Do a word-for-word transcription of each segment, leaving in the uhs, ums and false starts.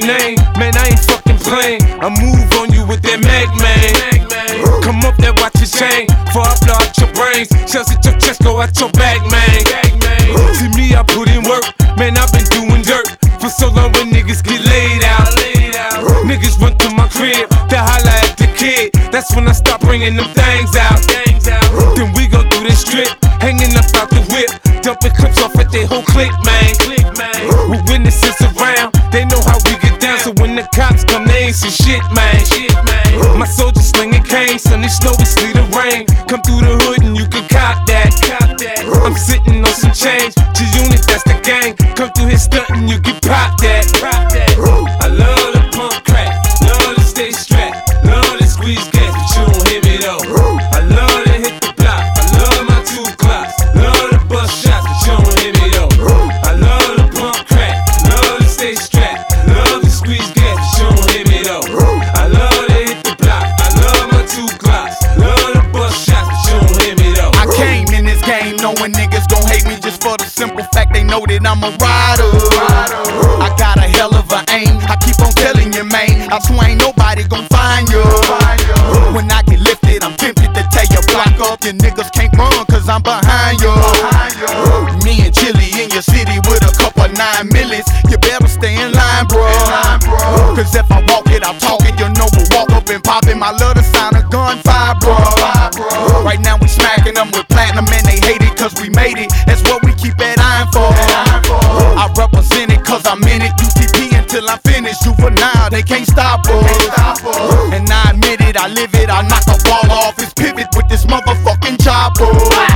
name, man, I ain't fucking playing. I move on you with that mag, man. Come up there, watch your chain, before I blow out your brains. Shells at your chest, go out your back, man. See me, I put in work, man, I've been doing dirt for so long when niggas get laid out. Niggas run to my crib, they holla at the kid. That's when I start bringing them things out. Then we go through this strip, hanging up out the whip, dumping clips off at their whole clique, man. With witnesses around, they know how we get down. So when the cops come, they ain't see shit, man. My soldiers slinging canes, sunny snow, we sleet the rain. Come through the hood and you can cop that. I'm sitting on some change, G-Unit, that's the gang. Come through here stunting, you get popped that. I love the pump crack, love to stay strapped, love to squeeze gas, but you don't hear me though. I love to hit the block, I love my two clocks, love to bust shots, but you don't hear me though. I love the pump crack, love to stay strapped, love to squeeze gas, but you don't hear me though. I love to hit the block, I love my two clocks, love to bust shots, but you don't hear me though. I came in this game knowing niggas gon' hate me just for the simple fact they know that I'm a rider. I got a hell of a aim, I keep on telling you, man, I swear ain't nobody gon' find you. When I get lifted, I'm tempted to tear your block up. Your niggas can't run cause I'm behind you. Me and Chili in your city with a couple nine millies. You better stay in line, bro. Cause if I walk it, I'll talk it. You know we'll walk up and pop him. I love the sound of gunfire, bro. Right now we smacking them with platinum and they hate it cause we made it. That's what we keep that iron for. I represent it cause I'm in it. U T P until I finish. Juvenile, they can't stop us. And I admit it, I live it. I knock a ball off his pivot with this motherfucking chopper.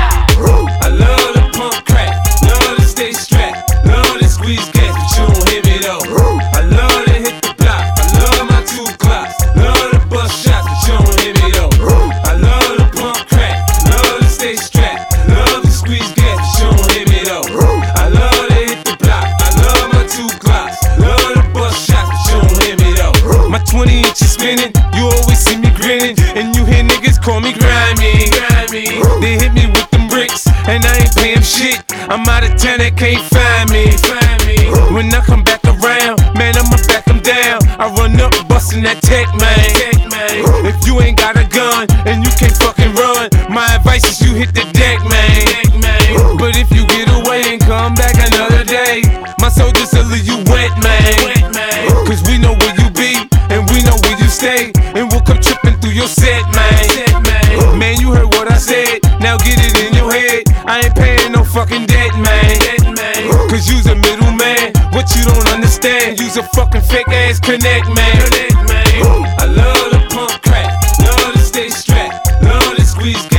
I love the pump crack, love to stay strapped, love to squeeze gas, but you don't hear me though. I love to hit the block, I love my two clocks, love to bust shots, but you don't hear me though. I love the pump crack, love to stay strapped, love to squeeze gas, but you don't hear me though. I love to hit the block, I love my two clocks, love to bust shots, but you don't hear me though. My twenty inches spinning, you always see me grinning, and you hear niggas call me grimy. They hit me with them bricks, and I ain't paying shit. I'm out of town, they can't find me. When I come back around, man, I'ma back them down. I run up, bustin' that tech, man. If you ain't got a gun, and you can't fucking run, my advice is you hit the deck, man. But if you get away and come back another day, my soldiers will leave you wet, man. Cause we know where you be, and we know where you stay, and we'll come tripping through your set, man. Man, you heard what I said, now get it in your head. I ain't paying no fucking debt, man. Cause you's a middleman, what you don't understand, you's a fucking fake ass connect, man. I love the pump crack, love to stay strapped, love to squeeze gas.